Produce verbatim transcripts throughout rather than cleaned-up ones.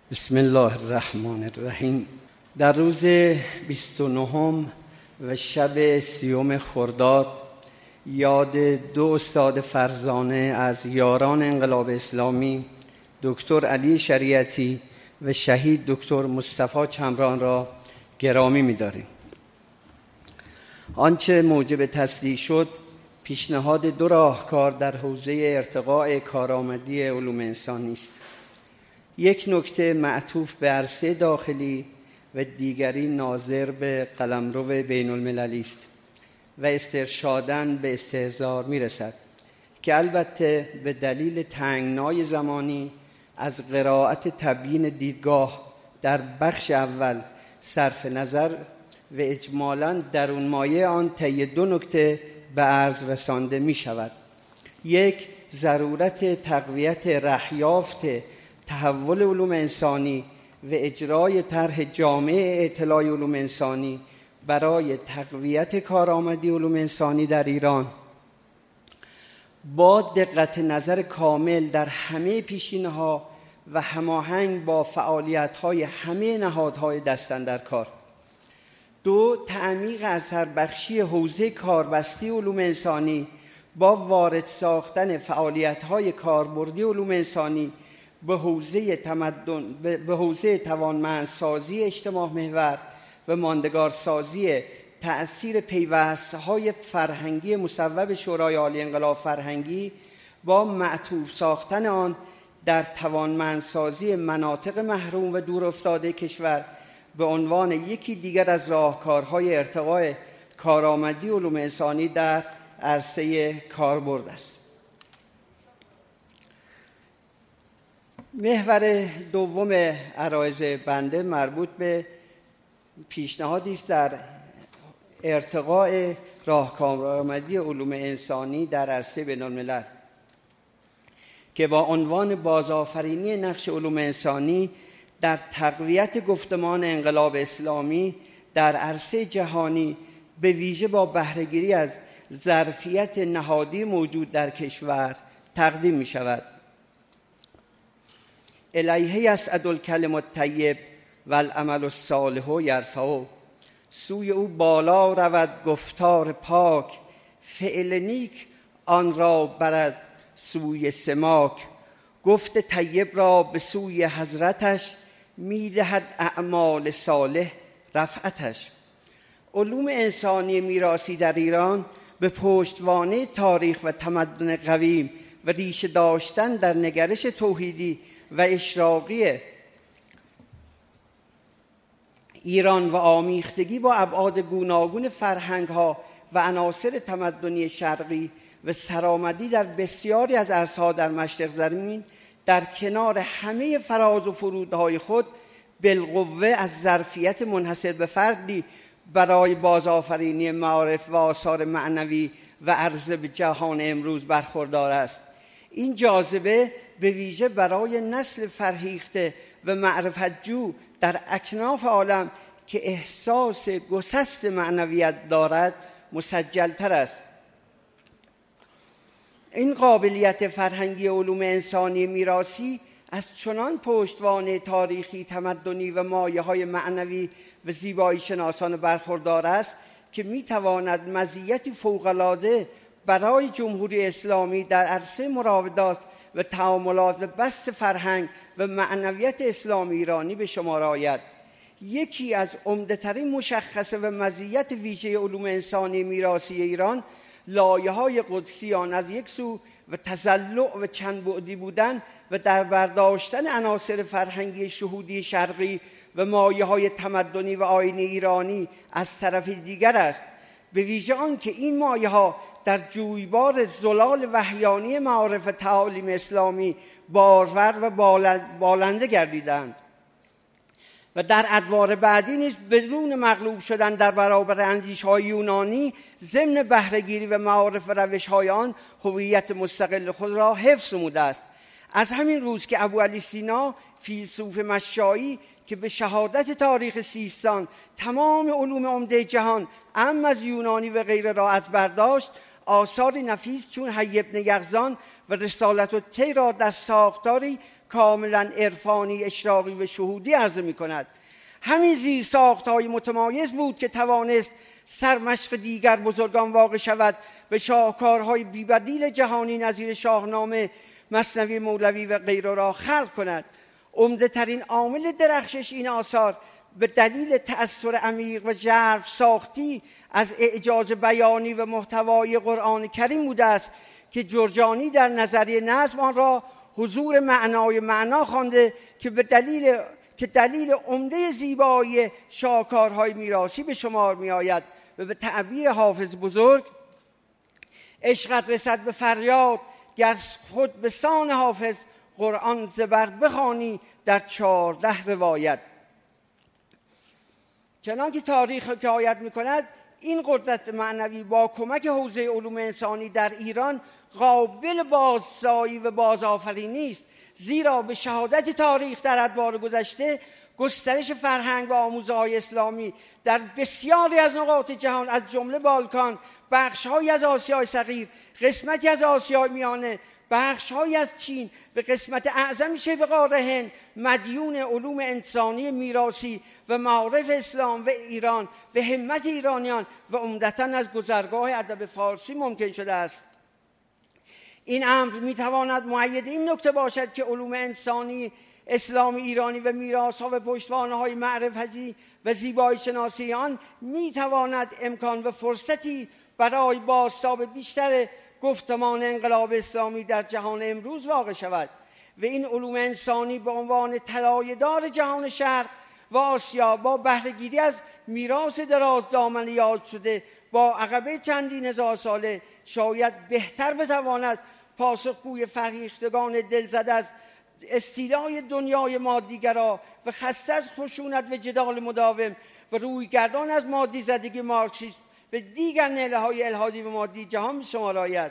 بسم الله الرحمن الرحیم. در روز بیست و نهم و شب سیوم خرداد یاد دو استاد فرزانه از یاران انقلاب اسلامی، دکتر علی شریعتی و شهید دکتر مصطفی چمران را گرامی می‌داریم. آنچه موجب تصدیق شد پیشنهاد دو راهکار در حوزه ارتقاء کارآمدی علوم انسانی است. یک نکته معطوف به عرصه داخلی و دیگری ناظر به قلمرو بین المللی است و استرشاداً به استحضار می‌رسد که البته به دلیل تنگنای زمانی از قرائت تبیین دیدگاه در بخش اول صرف نظر و اجمالاً درون مایه آن طی دو نکته به عرض رسانده می شود. یک، ضرورت تقویت رهیافت تحول علوم انسانی و اجرای طرح جامع اطلاع علوم انسانی برای تقویت کارآمدی علوم انسانی در ایران با دقت نظر کامل در همه پیشینه‌ها و هماهنگ با فعالیت‌های همه نهادهای دست اندر کار. دو، تعمیق اثربخشی حوزه کاربستی علوم انسانی با وارد ساختن فعالیت‌های کاربردی علوم انسانی به حوزه تمدن به حوزه توانمندسازی اجتماع محور و ماندگارسازی تأثیر پیوست‌های فرهنگی مصوب شورای عالی انقلاب فرهنگی با معطوف ساختن آن در توانمندسازی مناطق محروم و دورافتاده کشور به عنوان یکی دیگر از راهکارهای ارتقاء کارآمدی علوم انسانی در عرصه کاربرد است. محور دوم عرایض بنده مربوط به پیشنهادی است در ارتقاء راهکارآمدی علوم انسانی در عرصه بین الملل که با عنوان بازآفرینی نقش علوم انسانی در تقویت گفتمان انقلاب اسلامی در عرصه جهانی به ویژه با بهره‌گیری از ظرفیت نهادی موجود در کشور تقدیم می شود. الیه یصعد الکلم الطیب و العمل الصالح یرفعه، سوی او بالا رود گفتار پاک، فعل نیک آن را برد سوی سماک. گفت طیب را به سوی حضرتش، میدهد اعمال صالح رفعتش. علوم انسانی میراثی در ایران به پشتوانه تاریخ و تمدن قویم و ریشه داشتن در نگرش توحیدی و اشراقی ایران و آمیختگی با ابعاد گوناگون فرهنگ‌ها و عناصر تمدنی شرقی و سرآمدی در بسیاری از عرصه‌ها در مشرق زمین در کنار همه فراز و فرودهای خود بالقوه از ظرفیت منحصر به فردی برای بازآفرینی معارف و آثار معنوی و عرضه به جهان امروز برخوردار است. این جاذبه به ویژه برای نسل فرهیخته و معرفت‌جو در اکناف عالم که احساس گسست معنویت دارد مسجل‌تر است. این قابلیت فرهنگی علوم انسانی میراثی از چنان پشتوانه تاریخی، تمدنی و مایه‌های معنوی و زیبایی شناسان برخوردار است که می‌تواند مزیتی فوق‌العاده برای جمهوری اسلامی در عرصه مراودات و تعاملات و بسط فرهنگ و معنویت اسلام ایرانی به شمار آید. یکی از عمده‌ترین مشخصه و مزیت ویژه علوم انسانی میراثی ایران لایه‌های قدسیان از یک سو و تزلع و چند بعدی بودن و در برداشتن عناصر فرهنگی شهودی شرقی و مایه‌های تمدنی و آیینی ایرانی از طرف دیگر است. به ویژه آن که این مایه‌ها در جویبار زلال وحیانی معارف تعالیم اسلامی بارور و بالنده گردیدند و در ادوار بعدی نیز بدون مغلوب شدن در برابر اندیش‌های یونانی ضمن بهره‌گیری و معارف و روش‌های آن هویت مستقل خود را حفظ نموده است. از همین روز که ابوعلی سینا فیلسوف مشایی که به شهادت تاریخ سیستان تمام علوم عمده جهان ام از یونانی و غیره را از برداشت، آثاری نفیس چون حی ابن یقظان و رسالت الطی را در ساختاری کاملا عرفانی، اشراقی و شهودی عرضه می کند. همین زیر ساختهای متمایز بود که توانست سرمشق دیگر بزرگان واقع شود و شاهکارهای بی‌بدیل جهانی نظیر شاهنامه، مثنوی مولوی و غیره را خلق کند. عمده ترین عامل درخشش این آثار به دلیل تأثیر عمیق و ژرف ساختی از اعجاز بیانی و محتوای قرآن کریم بوده است که جرجانی در نظریه نظم آن را حضور معنای معنا خوانده که به دلیل که دلیل عمده زیبایی شاهکارهای میراثی به شمار می آید و به تعبیر حافظ بزرگ عشقت رسد به فریاد گر خود به سان حافظ قرآن زبر بخوانی در چهارده روایت. چنانکه تاریخ حکایت می کند این قدرت معنوی با کمک حوزه علوم انسانی در ایران قابل بازسازی و بازآفرینی است، زیرا به شهادت تاریخ در ادوار گذشته گسترش فرهنگ و آموزه‌های اسلامی در بسیاری از نقاط جهان از جمله بالکان، بخش‌هایی از آسیای صغیر، قسمتی از آسیای میانه، بخش‌هایی از چین و قسمت اعظمی شبه قاره هند مدیون علوم انسانی میراثی و معارف اسلام و ایران و همت ایرانیان و عمدتاً از گذرگاه ادب فارسی ممکن شده است. این امر میتواند مؤید این نکته باشد که علوم انسانی اسلام ایرانی و میراث‌ها و پشتوانه‌های معرفتی و زیبایی شناسی آن میتواند امکان و فرصتی برای بازتاب بیشتر گفتمان انقلاب اسلامی در جهان امروز واقع شود و این علوم انسانی به عنوان طلایه‌دار جهان شرق و آسیا با بهره‌گیری از میراث دراز دامنه یاد شده با عقبه چندین هزار ساله شاید بهتر بتواند پاسخگوی فرهیختگان دلزده از استیلای دنیای مادیگرا و خسته از خشونت و جدال مداوم و رویگردان از مادی زدگی مارکسیسم و دیگر نهله‌های الحادی و مادی جهان شمار آید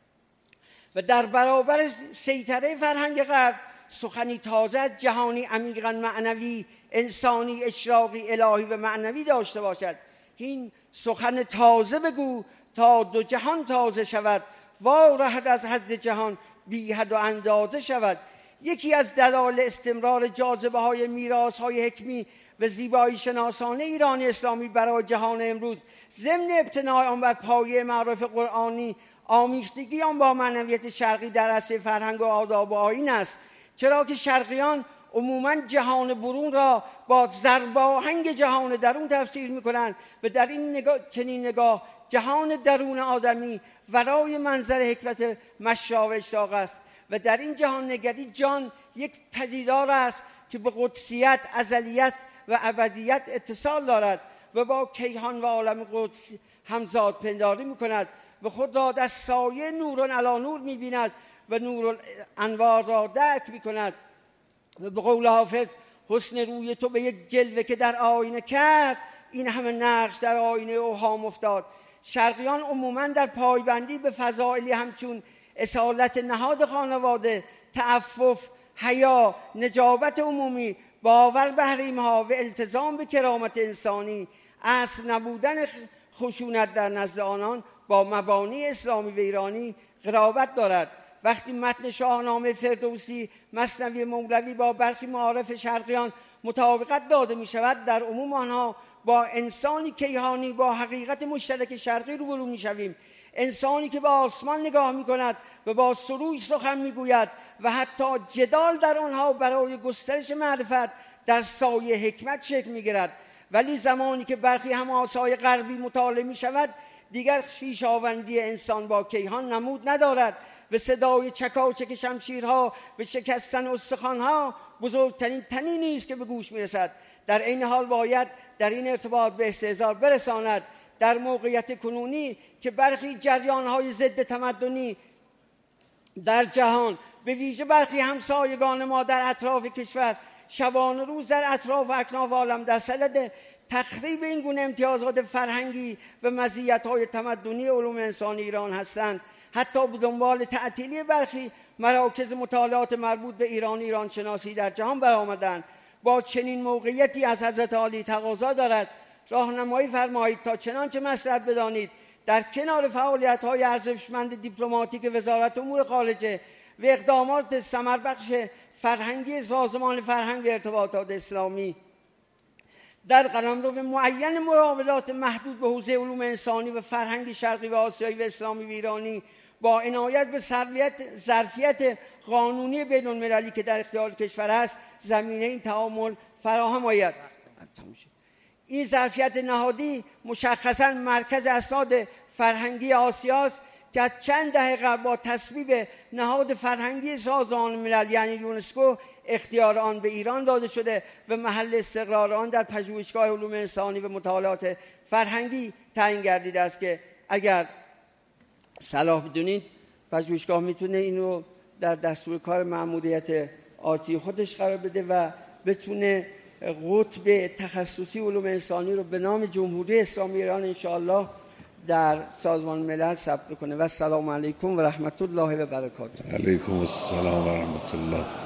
و در برابر سیطره فرهنگ غرب سخنی تازه از جهانی عمیقاً معنوی، انسانی، اشراقی، الهی و معنوی داشته باشد. این سخن تازه بگو تا دو جهان تازه شود، وارهد از حد جهان بی حد و اندازه شود. یکی از دلایل استمرار جاذبه های میراث های حکمی و زیبایی شناسانه ایرانی اسلامی برای جهان امروز ضمن ابتنای آن بر پایه معرف قرآنی آمیختگی آن با معنویت شرقی در اصل فرهنگ و آداب و آیین است، چرا که شرقیان عموماً جهان برون را با ضرباهنگ جهان درون تفسیر می‌کنند و در این نگاه چنین نگاه جهان درون آدمی ورای منظر حکمت مشرا و اشتاق است و در این جهان نگری جان یک پدیدار است که به قدسیت، ازلیت و ابدیت اتصال دارد و با کیهان و عالم قدس همزاد پنداری می‌کند و خود را در سایه نور علی نور می‌بیند و نور انوار را درک می‌کند و به قول حافظ حسن روی تو به یک جلوه که در آینه کرد این همه نقش در آینه اوهام افتاد. شرقیان عموماً در پایبندی به فضائلی همچون اصالت نهاد خانواده، تعفف، حیا، نجابت عمومی، باور به حریم‌ها و التزام به کرامت انسانی، اصل نبودن خشونت در نزد آنان با مبانی اسلامی و ایرانی قرابت دارد. وقتی متن شاهنامه فردوسی، مثنوی مولوی با برخی معارف شرقیان مطابقت داده می شود، در عموم آنها با انسانی کیهانی با حقیقت مشترک شرقی روبرو می شویم. انسانی که به آسمان نگاه می کند و با سروش سخن می گوید و حتی جدال در آنها برای گسترش معرفت در سایه حکمت شکل می گیرد. ولی زمانی که برخی حماسه‌های غربی مطالعه می شود دیگر خویشاوندی انسان با کیهان نمود ندارد و صدای چکاچک شمشیرها و شکستن استخوانها بزرگترین طنینی است که به گوش میرسد. در این حال باید در این ارتباط به استحضار برساند در موقعیت کنونی که برخی جریانهای ضد تمدنی در جهان به ویژه برخی همسایگان ما در اطراف کشور شبانه روز در اطراف و اکناف عالم در صدد تخریب این گونه امتیازات فرهنگی و مزیت‌های تمدنی علوم انسانی ایران هستند. حتی به دنبال تعطیلی برخی مراکز مطالعات مربوط به ایران ایران شناسی در جهان برآمدند. با چنین موقعیتی از حضرت عالی تقاضا دارد راهنمایی فرمایید تا چنانچه مصلحت بدانید در کنار فعالیت‌های ارزشمند دیپلماتیک وزارت امور خارجه و اقدامات ثمربخش فرهنگی سازمان فرهنگ و ارتباطات اسلامی در قلمرو معین مراودات محدود به حوزه علوم انسانی و فرهنگ شرقی و آسیایی و اسلامی و ایرانی با عنایت به ظرفیت قانونی بین المللی که در اختیار کشور است زمینه این تعامل فراهم آید. این ظرفیت نهادی مشخصاً مرکز اسناد فرهنگی آسیاست که از چند دهه قبل با تصویب نهاد فرهنگی سازمان ملل یعنی یونسکو اختیار آن به ایران داده شده و محل استقرار آن در پژوهشگاه علوم انسانی و مطالعات فرهنگی تعیین گردیده است که اگر صلاح بدونید پژوهشگاه میتونه اینو در دستور کار مأموریت آتی خودش قرار بده و بتونه قطب تخصصی علوم انسانی رو به نام جمهوری اسلامی ایران انشاءالله در سازمان ملل ثبت کنه. و السلام علیکم و رحمت الله و برکاته. علیکم السلام و رحمت الله.